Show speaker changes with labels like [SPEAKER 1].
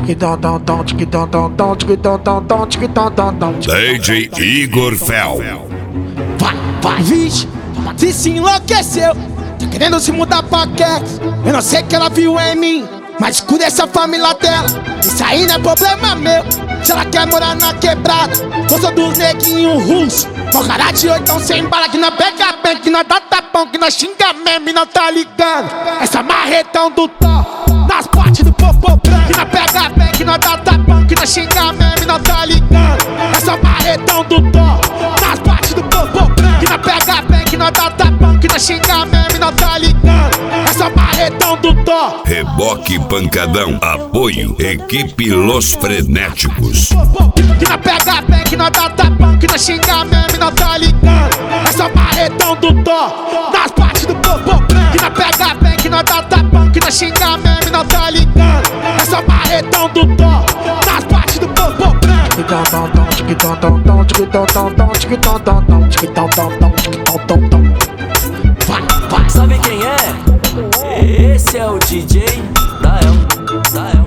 [SPEAKER 1] DJ Igor Fel.
[SPEAKER 2] Vai, vixe, se enlouqueceu. Tá querendo se mudar pra Quex. Eu não sei que ela viu em mim, mas escuta essa família dela. Isso aí não é problema meu. Se ela quer morar na quebrada, gosta dos neguinhos russos. Mocará de oitão sem bala, que nós pega bem, que nós dá tapão, que nós xinga mesmo e não tá ligando. Essa marretão do tó, nas partes do popô branco, que nós pega bem, que nós dá tapão, que nós xinga mesmo e não tá ligando. Essa marretão do tó, nas partes do popô branco, que nós pega bem, que nós dá tapão, que nós xinga mesmo e não tá ligando. Essa marretão do tó.
[SPEAKER 1] Reboque Pancadão. Apoio Equipe Los Frenéticos.
[SPEAKER 2] Que nós pega bem, que nós dá tapão, que nós xinga mesmo e não tá ligando. Essa marretão do tó, nas partes do popô branco, que nós pega bem, que nós dá tapão, que nós xinga mesmo e não tá ligando. Essa marretão do tó, nas partes do popô branco.
[SPEAKER 3] Sabe quem é? Esse é o DJ Dael.